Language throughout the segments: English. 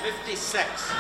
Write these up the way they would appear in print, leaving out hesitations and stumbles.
56.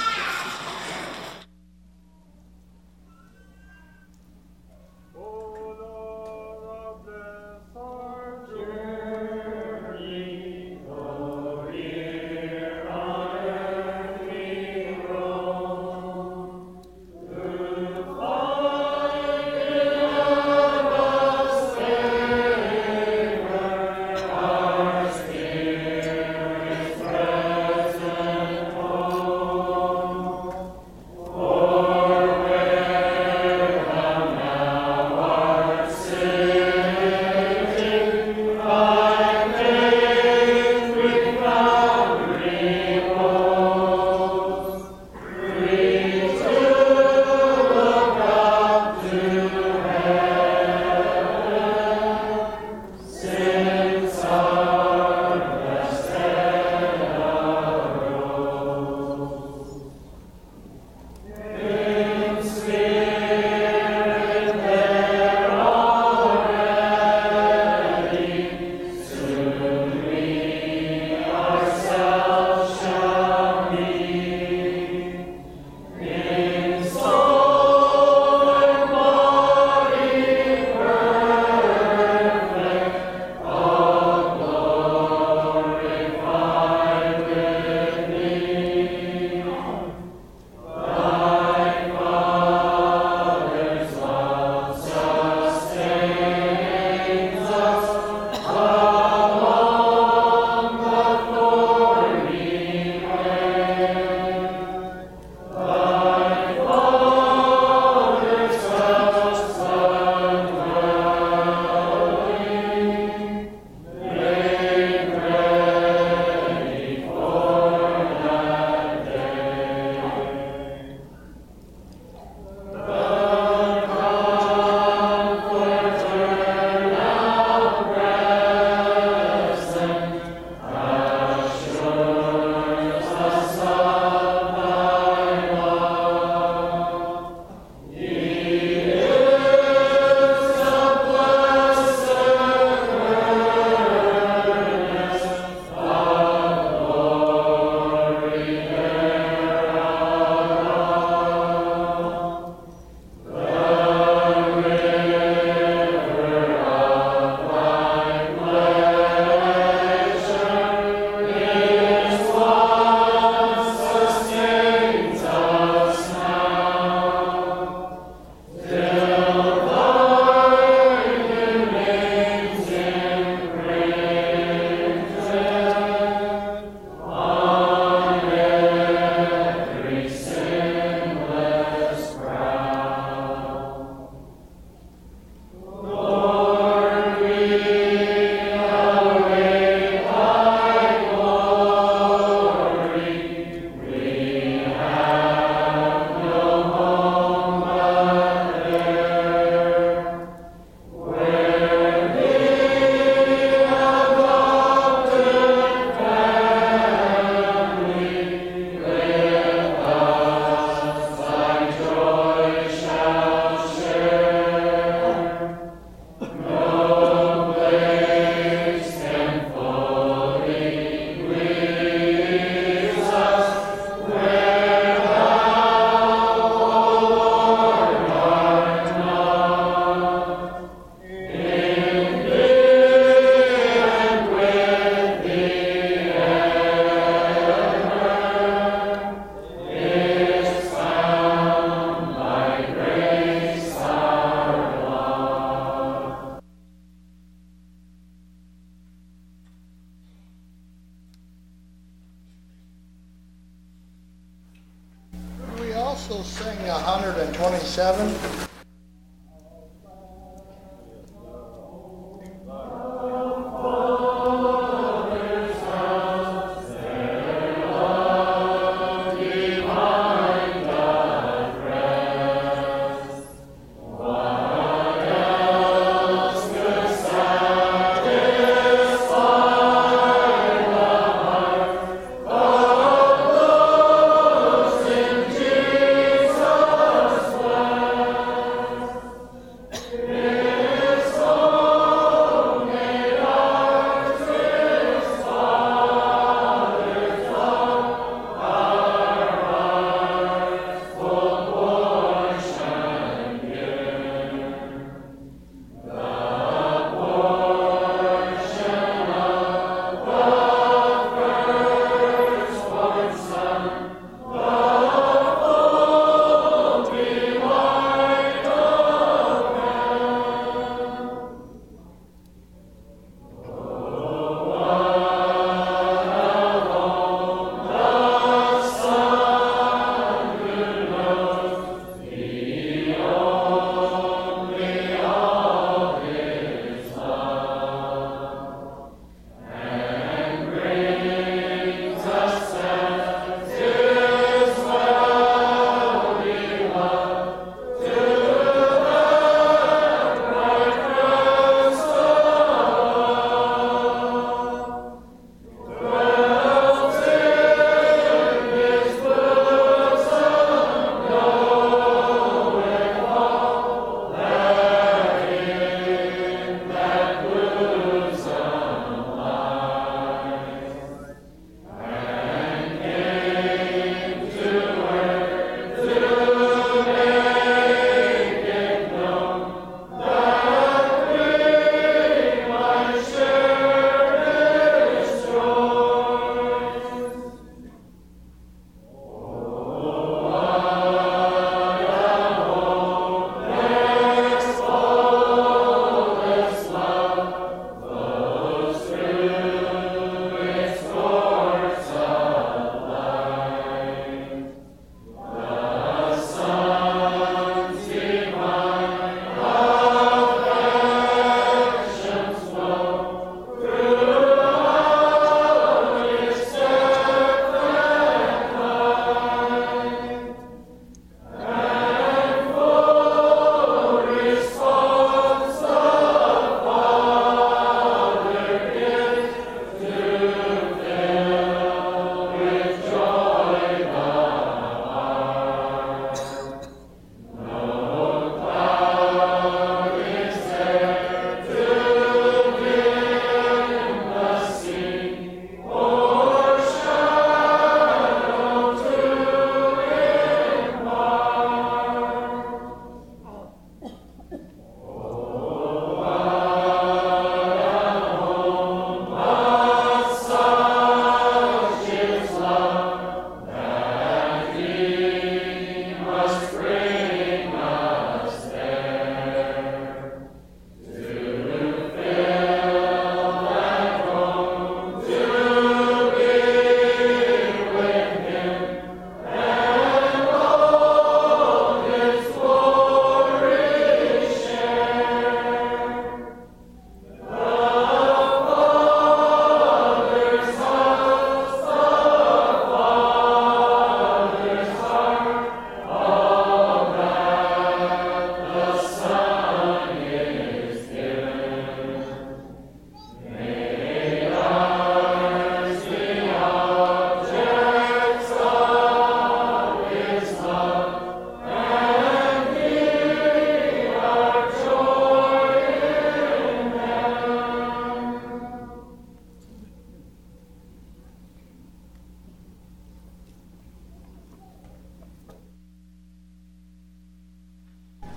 also sing 127?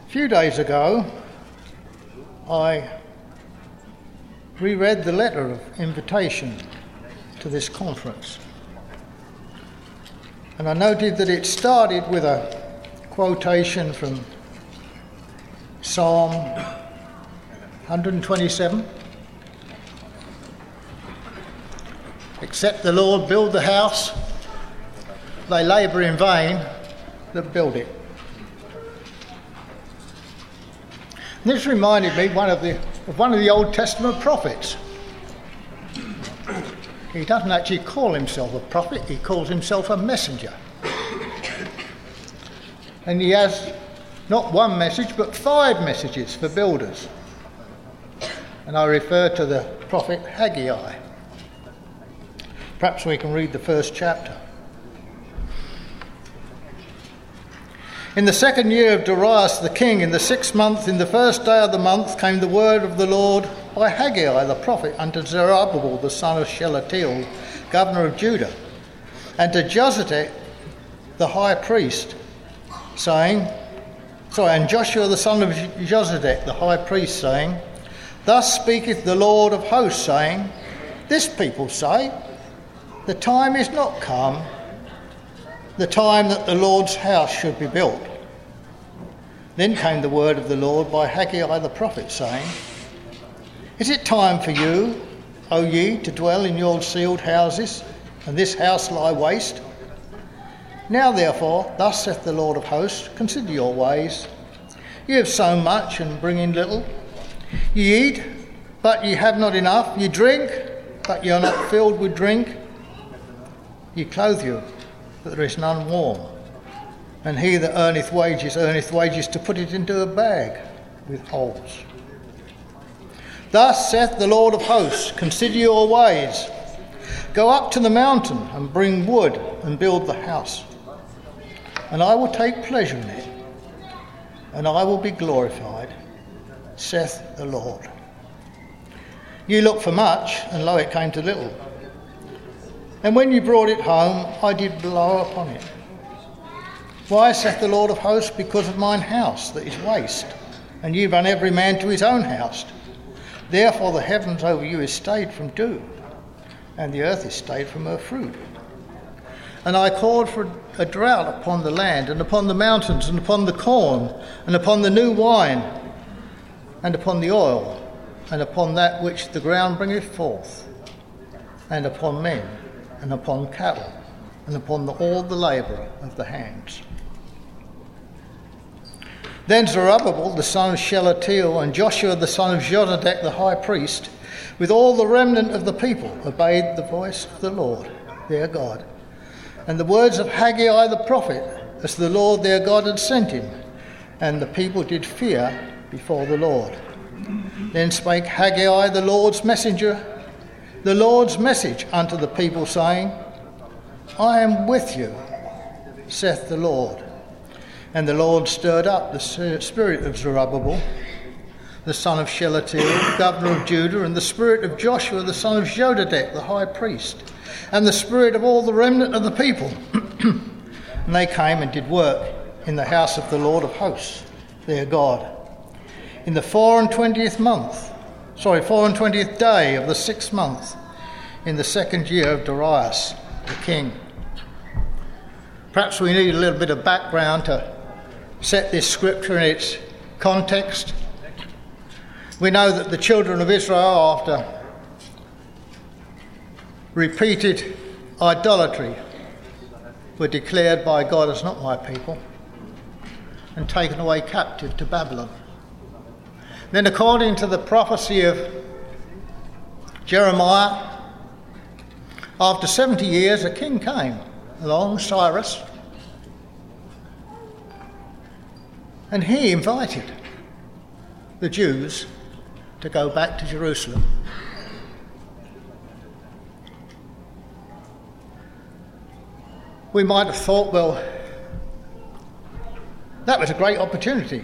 A few days ago, I reread the letter of invitation to this conference. And I noted that it started with a quotation from Psalm 127. Except the Lord build the house, they labour in vain that build it. And this reminded me of one of the Old Testament prophets. He doesn't actually call himself a prophet, he calls himself a messenger. And he has not one message, but 5 messages for builders. And I refer to the prophet Haggai. Perhaps we can read the first chapter. In the 2nd year of Darius the king, in the 6th month, in the 1st day of the month, came the word of the Lord by Haggai the prophet unto Zerubbabel the son of Shealtiel, governor of Judah, and to Josedek the high priest, and Joshua the son of Josedek the high priest, saying, Thus speaketh the Lord of hosts, saying, This people say, The time is not come, the time that the Lord's house should be built. Then came the word of the Lord by Haggai the prophet, saying, Is it time for you, O ye, to dwell in your sealed houses, and this house lie waste? Now therefore, thus saith the Lord of hosts, consider your ways. Ye have sown much and bring in little. Ye eat, but ye have not enough. Ye drink, but ye are not filled with drink. Ye clothe you, but there is none warm. And he that earneth wages to put it into a bag with holes. Thus saith the Lord of hosts, consider your ways. Go up to the mountain and bring wood and build the house. And I will take pleasure in it, and I will be glorified, saith the Lord. You looked for much, and lo, it came to little. And when you brought it home, I did blow upon it. Why, saith the Lord of hosts? Because of mine house that is waste, and ye run every man to his own house. Therefore the heavens over you is stayed from dew, and the earth is stayed from her fruit. And I called for a drought upon the land, and upon the mountains, and upon the corn, and upon the new wine, and upon the oil, and upon that which the ground bringeth forth, and upon men, and upon cattle, and upon all the labour of the hands. Then Zerubbabel the son of Shealtiel and Joshua the son of Josedek the high priest, with all the remnant of the people, obeyed the voice of the Lord their God, and the words of Haggai the prophet, as the Lord their God had sent him, and the people did fear before the Lord. Then spake Haggai the Lord's messenger, the Lord's message unto the people, saying, I am with you, saith the Lord. And the Lord stirred up the spirit of Zerubbabel, the son of Shealtiel, governor of Judah, and the spirit of Joshua, the son of Josedek, the high priest, and the spirit of all the remnant of the people. And they came and did work in the house of the Lord of hosts, their God, in the 24th day of the 6th month, in the 2nd year of Darius the king. Perhaps we need a little bit of background to set this scripture in its context. We know that the children of Israel, after repeated idolatry, were declared by God as not my people and taken away captive to Babylon. Then, according to the prophecy of Jeremiah, after 70 years a king came along, Cyrus, and he invited the Jews to go back to Jerusalem. We might have thought, well, that was a great opportunity.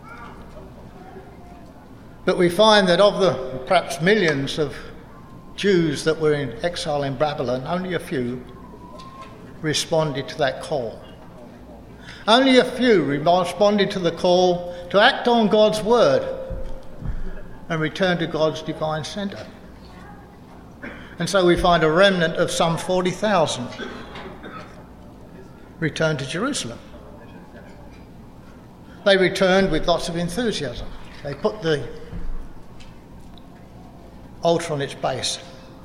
But we find that of the perhaps millions of Jews that were in exile in Babylon, only a few responded to that call. Only a few responded to the call to act on God's word and return to God's divine centre. And so we find a remnant of some 40,000 returned to Jerusalem. They returned with lots of enthusiasm. They put the altar on its base.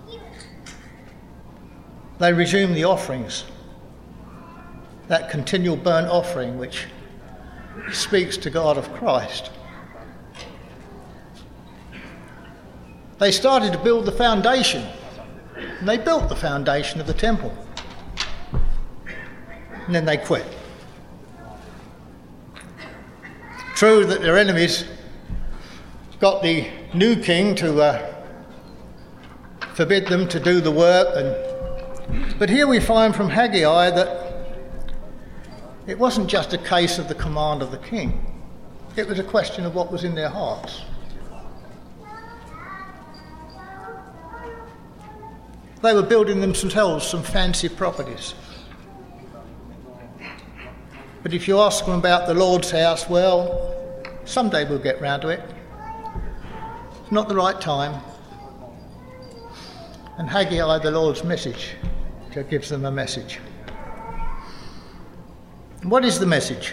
They resumed the offerings, that continual burnt offering which speaks to God of Christ. They started to build the foundation, and they built the foundation of the temple. And then they quit. True that their enemies got the new king to forbid them to do the work, but here we find from Haggai that it wasn't just a case of the command of the king. It was a question of what was in their hearts. They were building themselves some fancy properties. But if you ask them about the Lord's house, well, someday we'll get round to it. It's not the right time. And Haggai, the Lord's message, gives them a message. What is the message?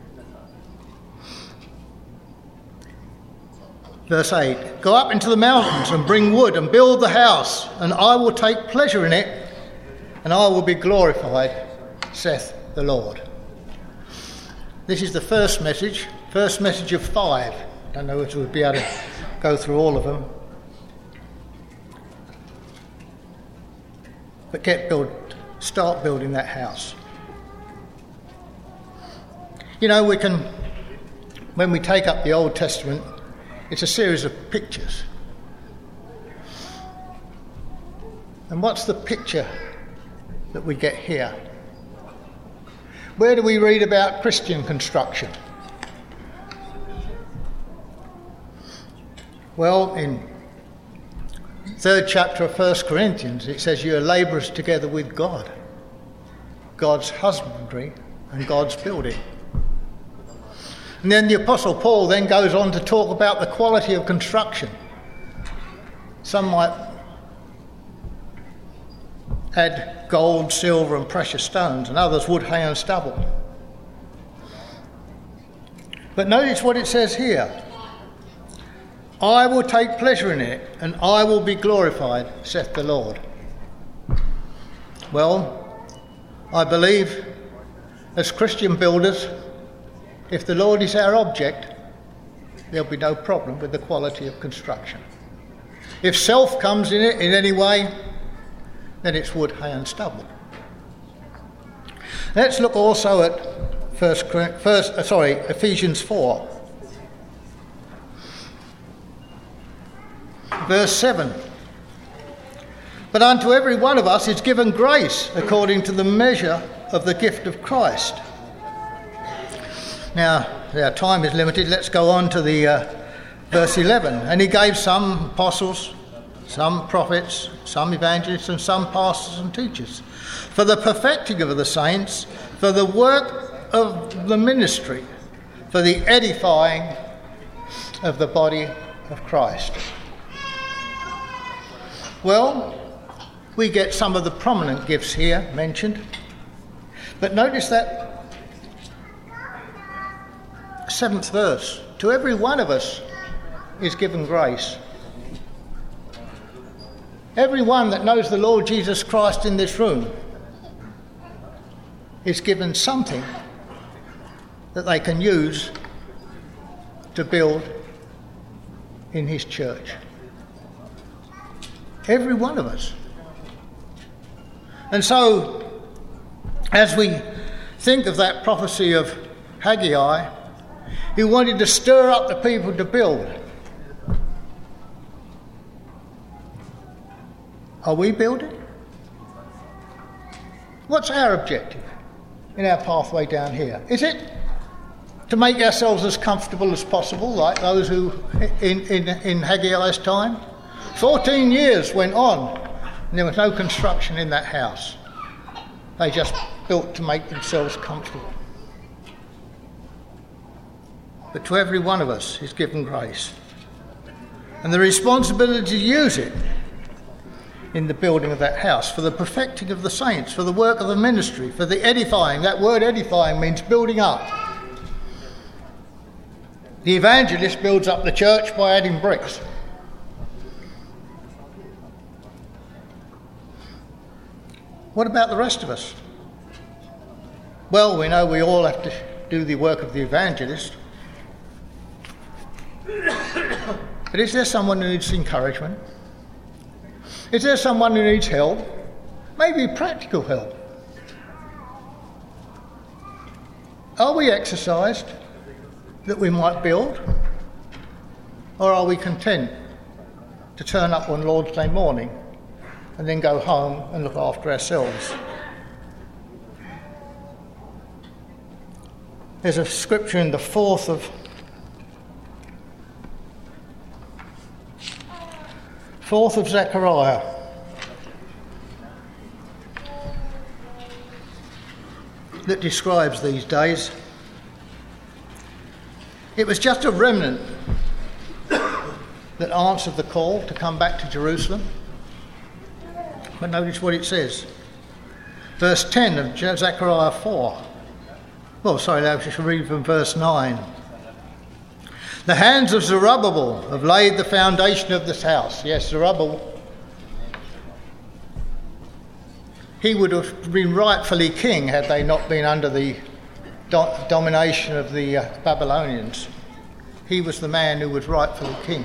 Verse 8, go up into the mountains and bring wood and build the house, and I will take pleasure in it, and I will be glorified, saith the Lord. This is the first message of 5. I don't know if we'll be able to go through all of them. But start building that house. You know, when we take up the Old Testament, it's a series of pictures. And what's the picture that we get here? Where do we read about Christian construction? Well, in 3rd chapter of 1 Corinthians, it says you are labourers together with God, God's husbandry and God's building. And then the Apostle Paul then goes on to talk about the quality of construction. Some might add gold, silver and precious stones, and others wood, hay and stubble. But notice what it says here. I will take pleasure in it, and I will be glorified, saith the Lord. Well, I believe as Christian builders, if the Lord is our object, there'll be no problem with the quality of construction. If self comes in it in any way, then it's wood, hay and stubble. Let's look also at Ephesians 4. Verse 7. But unto every one of us is given grace according to the measure of the gift of Christ. Now, our time is limited. Let's go on to the verse 11. And he gave some apostles, some prophets, some evangelists, and some pastors and teachers, for the perfecting of the saints, for the work of the ministry, for the edifying of the body of Christ. Well, we get some of the prominent gifts here mentioned. But notice that 7th verse. To every one of us is given grace. Everyone that knows the Lord Jesus Christ in this room is given something that they can use to build in his church. Every one of us. And so, as we think of that prophecy of Haggai, he wanted to stir up the people to build. Are we building? What's our objective in our pathway down here? Is it to make ourselves as comfortable as possible, like those who in Haggai's time? 14 years went on and there was no construction in that house. They just built to make themselves comfortable. but to every one of us is given grace. And the responsibility to use it in the building of that house, for the perfecting of the saints, for the work of the ministry, for the edifying. That word edifying means building up. The evangelist builds up the church by adding bricks. What about the rest of us? Well, we know we all have to do the work of the evangelist. But is there someone who needs encouragement? Is there someone who needs help? Maybe practical help. Are we exercised that we might build? Or are we content to turn up on Lord's Day morning and then go home and look after ourselves? There's a scripture in the fourth of Zechariah. That describes these days. It was just a remnant that answered the call to come back to Jerusalem. But notice what it says. Verse 10 of Zechariah 4. Well, sorry, I should read from verse 9. The hands of Zerubbabel have laid the foundation of this house. Yes, Zerubbabel. He would have been rightfully king had they not been under the domination of the Babylonians. He was the man who was rightfully king.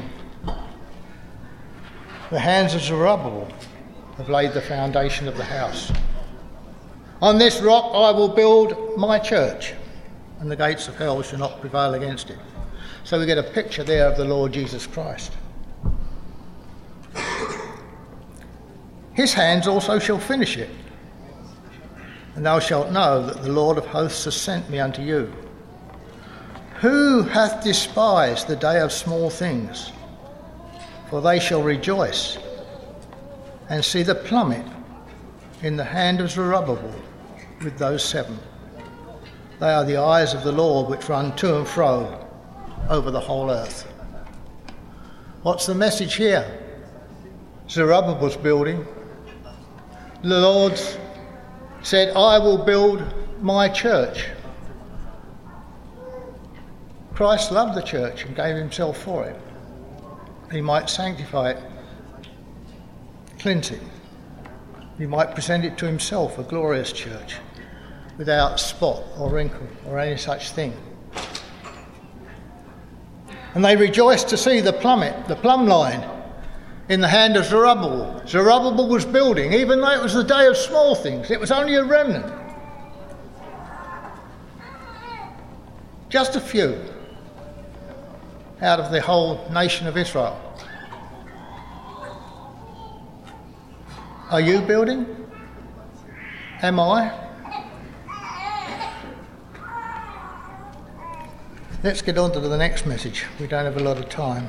The hands of Zerubbabel have laid the foundation of the house. On this rock I will build my church, and the gates of hell shall not prevail against it. So we get a picture there of the Lord Jesus Christ. His hands also shall finish it. And thou shalt know that the Lord of hosts has sent me unto you. Who hath despised the day of small things? For they shall rejoice and see the plummet in the hand of Zerubbabel with those 7. They are the eyes of the Lord which run to and fro over the whole earth. What's the message here? Zerubbabel's building. The Lord said, I will build my church. Christ loved the church and gave himself for it. He might sanctify it, cleanse it. He might present it to himself, a glorious church, without spot or wrinkle or any such thing. And they rejoiced to see the plummet, the plumb line, in the hand of Zerubbabel. Zerubbabel was building, even though it was the day of small things. It was only a remnant. Just a few out of the whole nation of Israel. Are you building? Am I? Let's get on to the next message. We don't have a lot of time.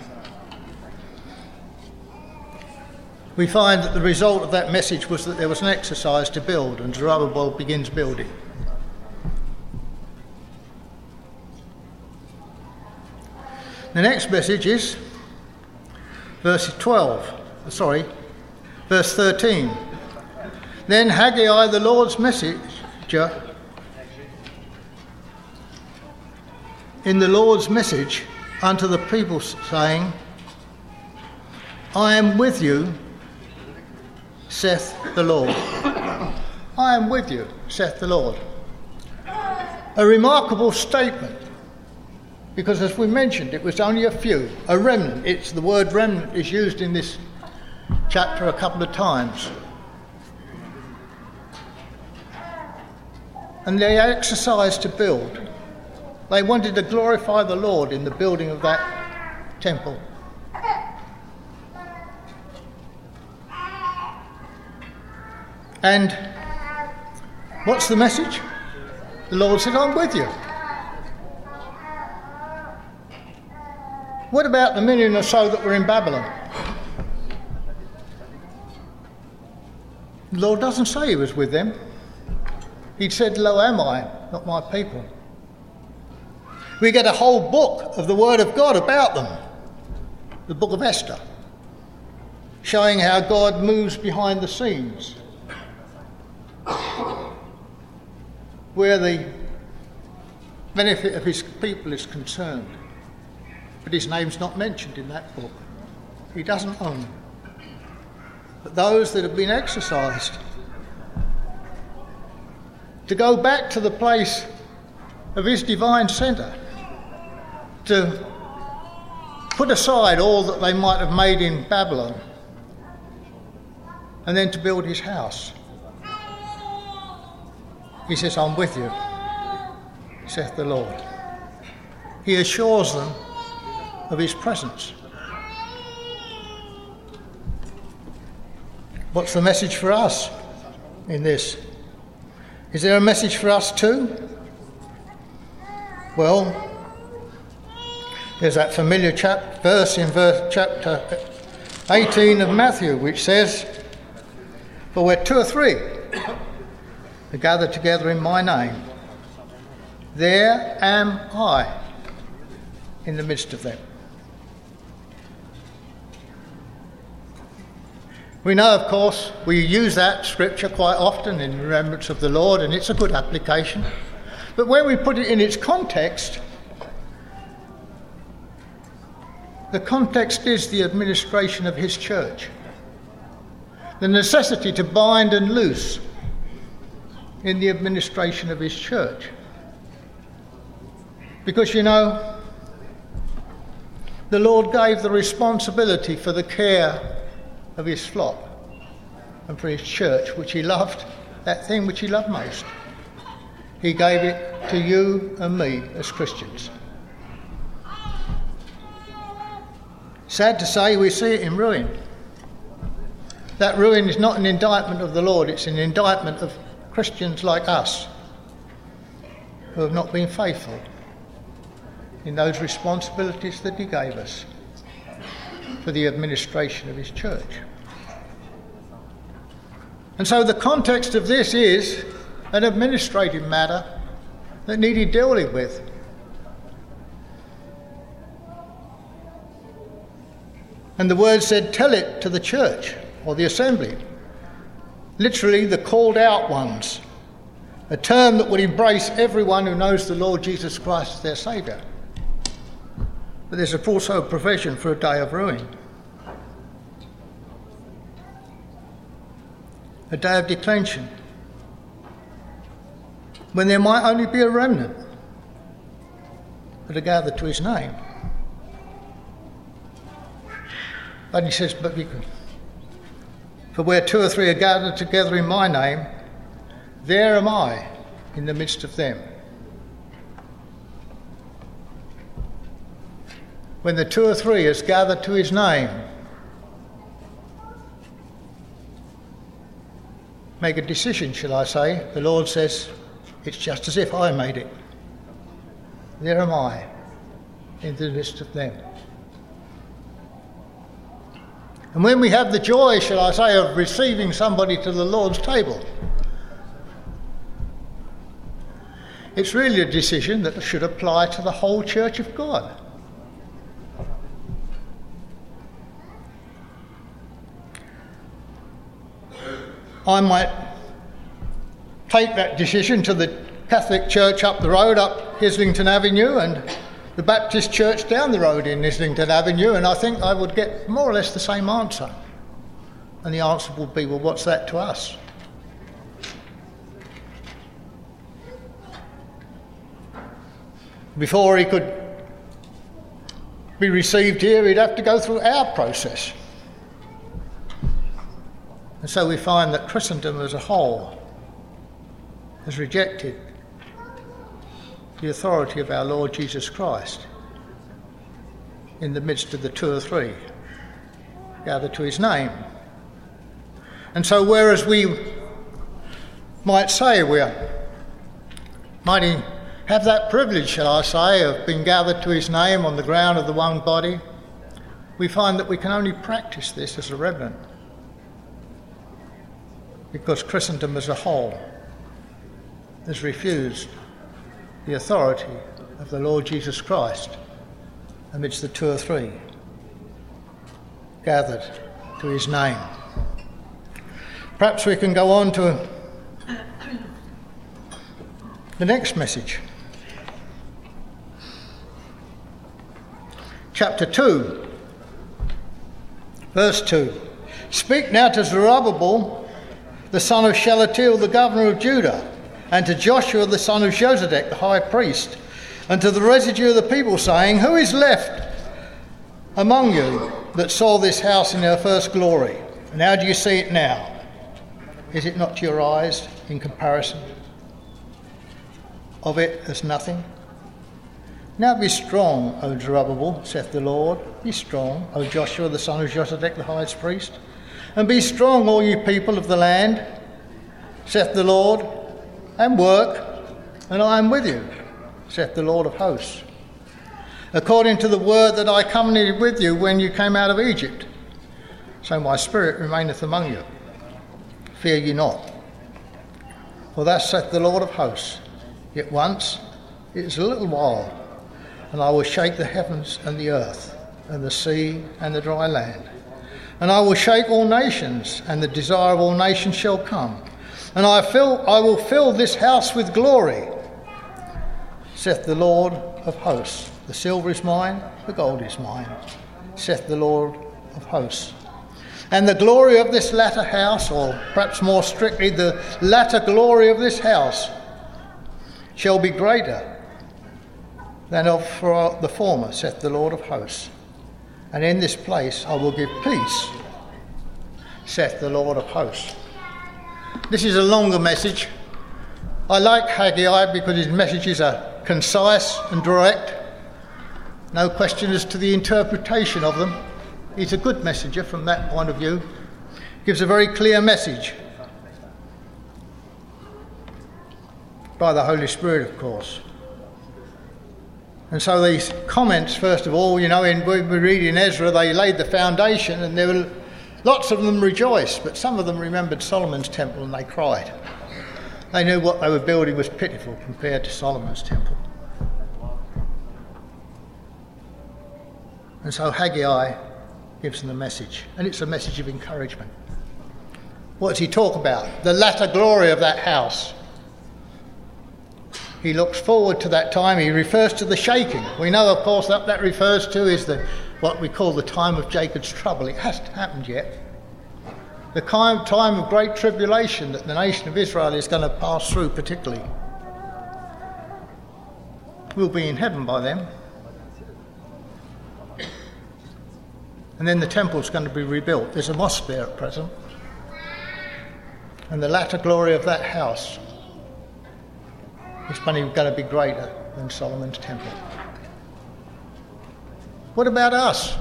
We find that the result of that message was that there was an exercise to build, and Zerubbabel begins building. The next message is verse 13. Then Haggai, the Lord's messenger, in the Lord's message unto the people, saying, I am with you, saith the Lord. I am with you, saith the Lord. A remarkable statement, because as we mentioned, it was only a few, a remnant. The word remnant is used in this chapter a couple of times. And they exercised to build. They wanted to glorify the Lord in the building of that temple. And what's the message? The Lord said, I'm with you. What about the million or so that were in Babylon? The Lord doesn't say he was with them. He said, Lo am I, not my people. We get a whole book of the Word of God about them, the book of Esther, showing how God moves behind the scenes, where the benefit of his people is concerned. But his name's not mentioned in that book. He doesn't own them. But those that have been exercised to go back to the place of his divine centre, to put aside all that they might have made in Babylon, and then to build his house. He says, I'm with you, saith the Lord. He assures them of his presence. What's the message for us in this? Is there a message for us too? Well, there's that familiar verse in chapter 18 of Matthew, which says, for where two or three are gathered together in my name, there am I in the midst of them. We know, of course, we use that scripture quite often in remembrance of the Lord, and it's a good application. But when we put it in its context, the context is the administration of his church. The necessity to bind and loose in the administration of his church. Because, you know, the Lord gave the responsibility for the care of his flock and for his church, which he loved, that thing which he loved most. He gave it to you and me as Christians. Sad to say, we see it in ruin. That ruin is not an indictment of the Lord, it's an indictment of Christians like us who have not been faithful in those responsibilities that he gave us for the administration of his church. And so the context of this is an administrative matter that needed dealing with. And the word said, tell it to the church or the assembly. Literally, the called out ones. A term that would embrace everyone who knows the Lord Jesus Christ as their Saviour. But there's also a provision for a day of ruin. A day of declension. When there might only be a remnant that are gathered to his name. But he says, but for where two or three are gathered together in my name, there am I in the midst of them. When the two or three is gathered to his name, make a decision, shall I say. The Lord says, it's just as if I made it. There am I in the midst of them. And when we have the joy, shall I say, of receiving somebody to the Lord's table, it's really a decision that should apply to the whole church of God. I might take that decision to the Catholic Church up the road, up Islington Avenue, and the Baptist Church down the road in Islington Avenue, and I think I would get more or less the same answer. And the answer would be, well, what's that to us? Before he could be received here, he'd have to go through our process. And so we find that Christendom as a whole has rejected the authority of our Lord Jesus Christ in the midst of the two or three gathered to his name. And so whereas we might say might have that privilege, shall I say, of being gathered to his name on the ground of the one body, we find that we can only practice this as a remnant because Christendom as a whole has refused the authority of the Lord Jesus Christ amidst the two or three gathered to his name. Perhaps we can go on to the next message. Chapter 2, verse 2. Speak now to Zerubbabel, the son of Shealtiel, the governor of Judah, and to Joshua, the son of Jozadak, the high priest, and to the residue of the people, saying, Who is left among you that saw this house in her first glory? And how do you see it now? Is it not to your eyes in comparison of it as nothing? Now be strong, O Zerubbabel, saith the Lord. Be strong, O Joshua, the son of Jozadak, the high priest. And be strong, all you people of the land, saith the Lord, and work, and I am with you, saith the Lord of hosts. According to the word that I covenanted with you when you came out of Egypt, so my spirit remaineth among you. Fear ye not. For thus saith the Lord of hosts, Yet once, it is a little while, and I will shake the heavens and the earth, and the sea and the dry land. And I will shake all nations, and the desire of all nations shall come. And I will fill this house with glory, saith the Lord of hosts. The silver is mine, the gold is mine, saith the Lord of hosts. And the glory of this latter house, or perhaps more strictly, the latter glory of this house, shall be greater than of the former, saith the Lord of hosts. And in this place I will give peace, saith the Lord of hosts. This is a longer message. I like Haggai because his messages are concise and direct. No question as to the interpretation of them. He's a good messenger from that point of view. Gives a very clear message. By the Holy Spirit, of course. And so these comments, first of all, when we read in Ezra, they laid the foundation, and there were lots of them rejoiced, but some of them remembered Solomon's temple and they cried. They knew what they were building was pitiful compared to Solomon's temple. And so Haggai gives them a message, and it's a message of encouragement. What does he talk about? The latter glory of that house. He looks forward to that time. He refers to the shaking. We know, of course, that refers to is what we call the time of Jacob's trouble. It hasn't happened yet. The time of great tribulation that the nation of Israel is going to pass through particularly. We'll be in heaven by then. And then the temple's going to be rebuilt. There's a mosque there at present. And the latter glory of that house is going to be greater than Solomon's temple. What about us?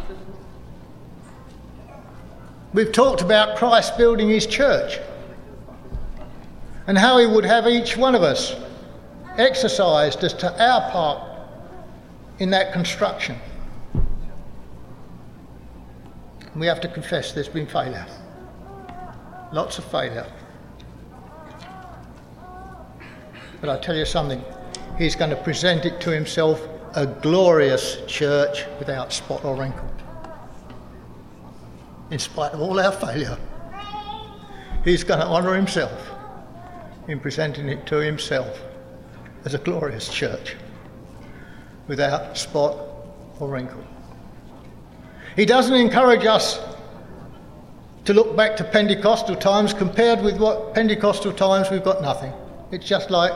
We've talked about Christ building his church and how he would have each one of us exercised as to our part in that construction. And we have to confess there's been failure. Lots of failure. But I tell you something, he's going to present it to himself a glorious church without spot or wrinkle. In spite of all our failure, he's going to honour himself in presenting it to himself as a glorious church without spot or wrinkle. He doesn't encourage us to look back to Pentecostal times. Compared with what Pentecostal times, we've got nothing. It's just like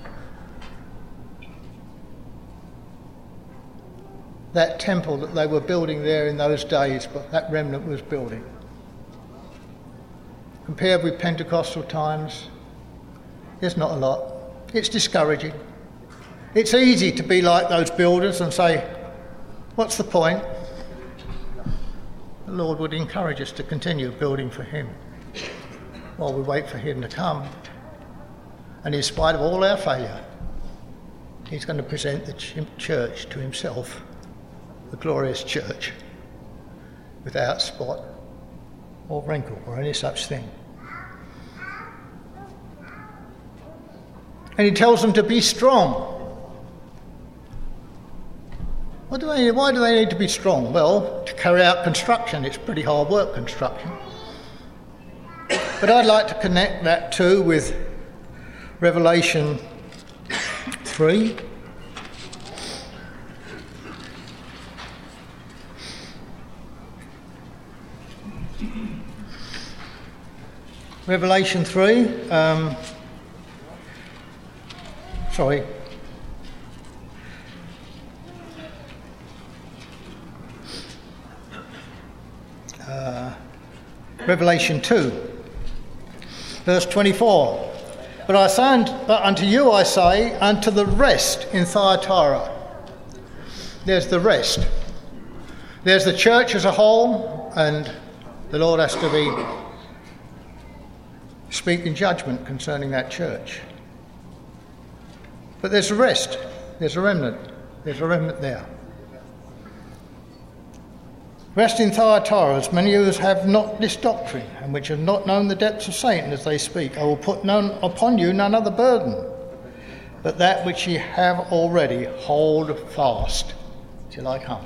that temple that they were building there in those days, but that remnant was building. Compared with Pentecostal times, there's not a lot. It's discouraging. It's easy to be like those builders and say, what's the point? The Lord would encourage us to continue building for him while we wait for him to come. And in spite of all our failure, he's going to present the church to himself, the glorious church, without spot or wrinkle or any such thing. And he tells them to be strong. Why do they need to be strong? Well, to carry out construction, it's pretty hard work, construction. But I'd like to connect that too with Revelation 3. Revelation 3, Revelation 2, verse 24. But unto you I say, unto the rest in Thyatira. There's the rest. There's the church as a whole, and the Lord has to be speaking judgment concerning that church. But there's a rest. There's a remnant. There's a remnant there. Rest in Thyatira, as many of us have not this doctrine, and which have not known the depths of Satan as they speak. I will put upon you none other burden, but that which ye have already, hold fast till I come.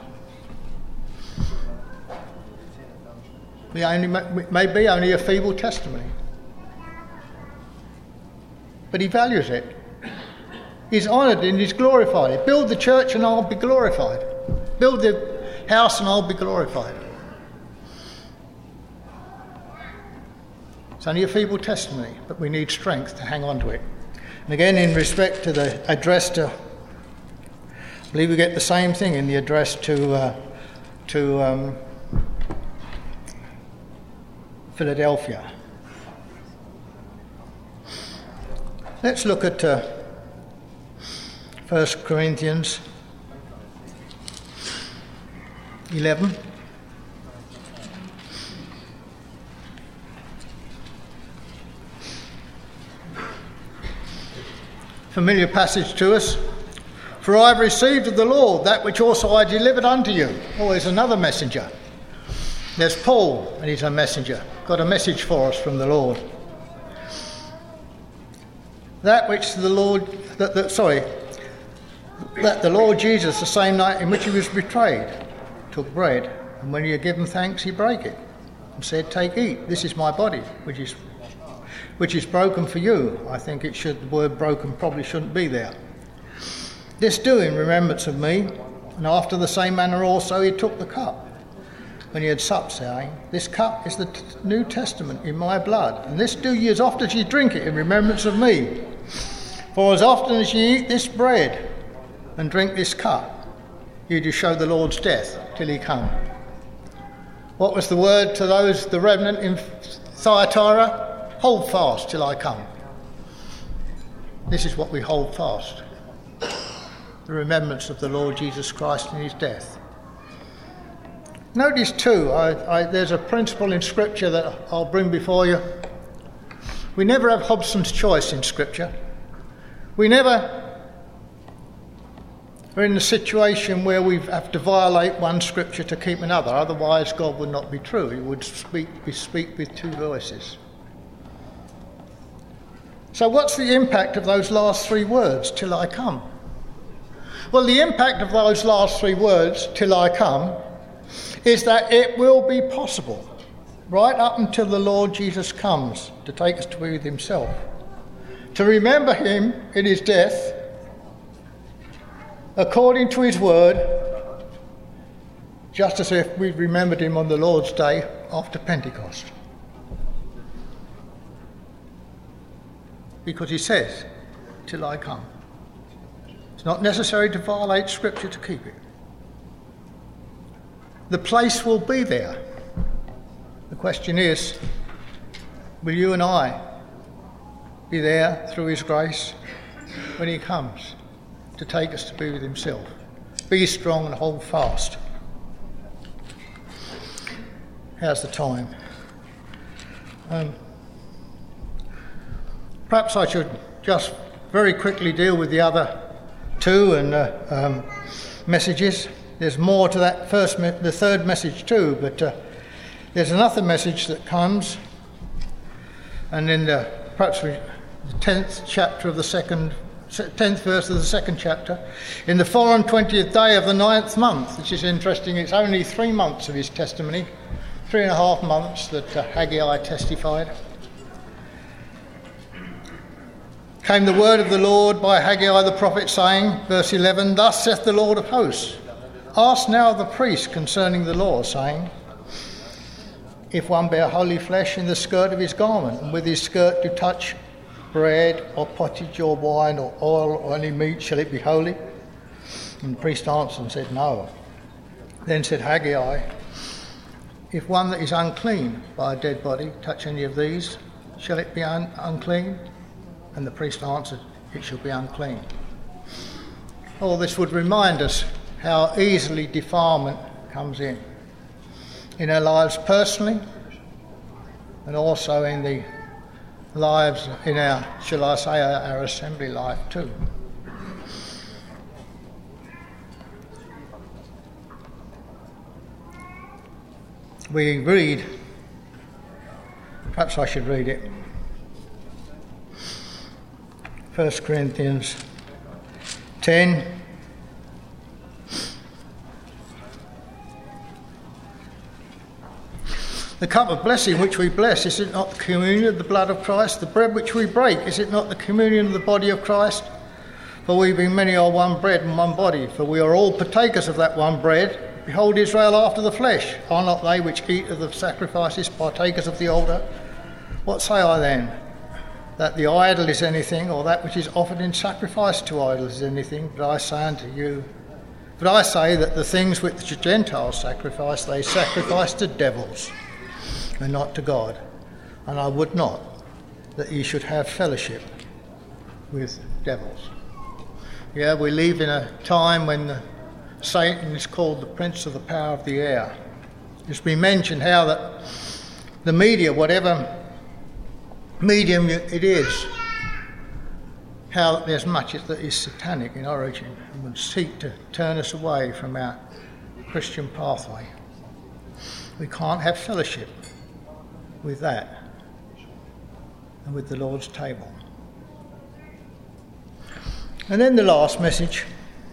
May be only a feeble testimony, but he values it. He's honoured and he's glorified. Build the church and I'll be glorified. Build the house and I'll be glorified. It's only a feeble testimony, but we need strength to hang on to it. And again, in respect to the address to, I believe we get the same thing in the address to Philadelphia. Let's look at 1 Corinthians 11. Familiar passage to us. For I have received of the Lord that which also I delivered unto you. Oh, there's another messenger. There's Paul, and he's a messenger. Got a message for us from the Lord. That the Lord Jesus, the same night in which he was betrayed, took bread, and when he had given thanks, he brake it, and said, Take, eat, this is my body, which is broken for you. I think the word broken probably shouldn't be there. This do in remembrance of me. And after the same manner also he took the cup, when he had supped, saying, This cup is the New Testament in my blood, and this do ye as often as ye drink it in remembrance of me. For as often as ye eat this bread and drink this cup, you do show the Lord's death till he come. What was the word to the remnant in Thyatira? Hold fast till I come. This is what we hold fast. The remembrance of the Lord Jesus Christ and his death. Notice too, there's a principle in Scripture that I'll bring before you. We never have Hobson's choice in Scripture. We never are in a situation where we have to violate one Scripture to keep another. Otherwise, God would not be true. He would speak with two voices. So what's the impact of those last three words, till I come? Well, the impact of those last three words, till I come, is that it will be possible, right up until the Lord Jesus comes to take us to be with himself, to remember him in his death, according to his word, just as if we remembered him on the Lord's Day after Pentecost. Because he says, till I come. It's not necessary to violate Scripture to keep it. The place will be there. The question is, will you and I be there through his grace when he comes to take us to be with himself? Be strong and hold fast. How's the time? Perhaps I should just very quickly deal with the other two and messages. There's more to that the third message too, but there's another message that comes, and in perhaps the 10th chapter of the second 10th verse of the 2nd chapter. In the 24th day of the 9th month, which is interesting, it's only 3 months of his testimony, 3.5 months that Haggai testified. Came the word of the Lord by Haggai the prophet, saying, verse 11, Thus saith the Lord of hosts, Ask now the priest concerning the law, saying, If one bear holy flesh in the skirt of his garment, and with his skirt do touch bread or pottage or wine or oil or any meat, shall it be holy? And the priest answered and said, No. Then said Haggai, If one that is unclean by a dead body touch any of these, shall it be unclean? And the priest answered, It shall be unclean. All this would remind us how easily defilement comes in our lives personally, and also in the lives in our, shall I say, our assembly life too. We read, perhaps I should read it, 1 Corinthians 10. The cup of blessing which we bless, is it not the communion of the blood of Christ? The bread which we break, is it not the communion of the body of Christ? For we being many are one bread and one body, for we are all partakers of that one bread. Behold Israel after the flesh, are not they which eat of the sacrifices partakers of the altar? What say I then? That the idol is anything, or that which is offered in sacrifice to idols is anything? But I say unto you, but I say that the things which the Gentiles sacrifice, they sacrifice to devils, and not to God. And I would not that ye should have fellowship with devils. Yeah, we live in a time when Satan is called the prince of the power of the air. It's been mentioned how that the media, whatever medium it is, how there's much that is satanic in origin and would seek to turn us away from our Christian pathway. We can't have fellowship with that and with the Lord's table. And then the last message.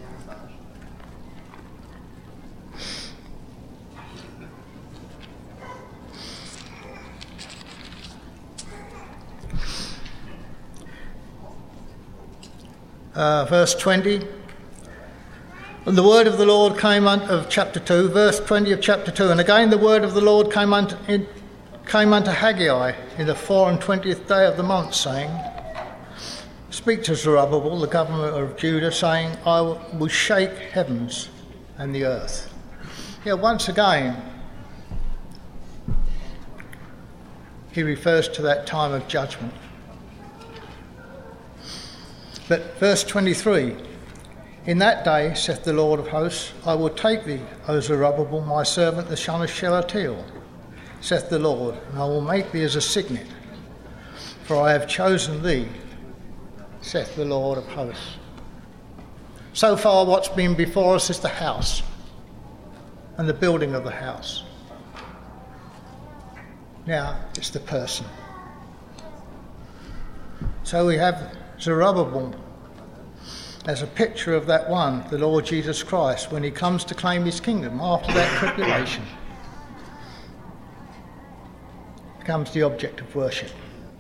Verse 20. And the word of the Lord came of chapter 2, verse 20 of chapter 2. And again the word of the Lord came unto Haggai in the 24th day of the month, saying, Speak to Zerubbabel, the governor of Judah, saying, I will shake heavens and the earth. Yeah, once again, he refers to that time of judgment. But verse 23, In that day, saith the Lord of hosts, I will take thee, O Zerubbabel, my servant, the son of Shealtiel, saith the Lord, and I will make thee as a signet, for I have chosen thee, saith the Lord of hosts. So far what's been before us is the house and the building of the house. Now it's the person. So we have Zerubbabel as a picture of that one, the Lord Jesus Christ, when he comes to claim his kingdom after that tribulation. Becomes the object of worship.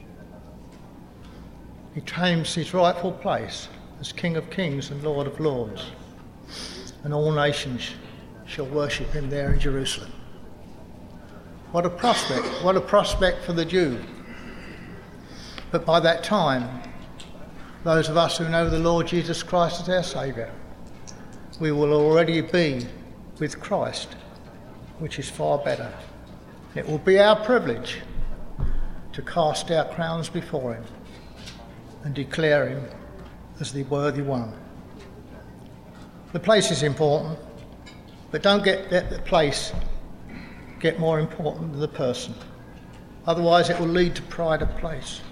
He claims his rightful place as King of Kings and Lord of Lords, and all nations shall worship him there in Jerusalem. What a prospect for the Jew. But by that time, those of us who know the Lord Jesus Christ as our Saviour, we will already be with Christ, which is far better. It will be our privilege to cast our crowns before him and declare him as the worthy one. The place is important, but don't get the place get more important than the person. Otherwise it will lead to pride of place.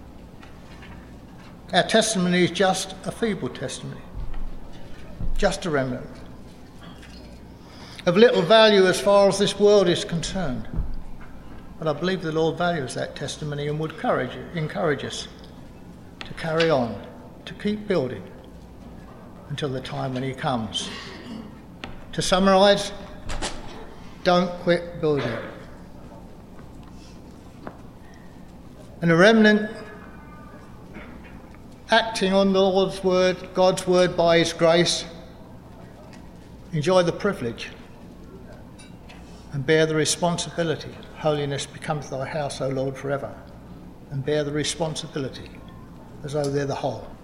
Our testimony is just a feeble testimony, just a remnant, of little value as far as this world is concerned. But I believe the Lord values that testimony and would encourage us to carry on to keep building until the time when he comes. To summarise, don't quit building. And the remnant, acting on the Lord's word, God's word by his grace, enjoy the privilege and bear the responsibility. Holiness becomes thy house, O Lord, forever. And bear the responsibility as though they're the whole.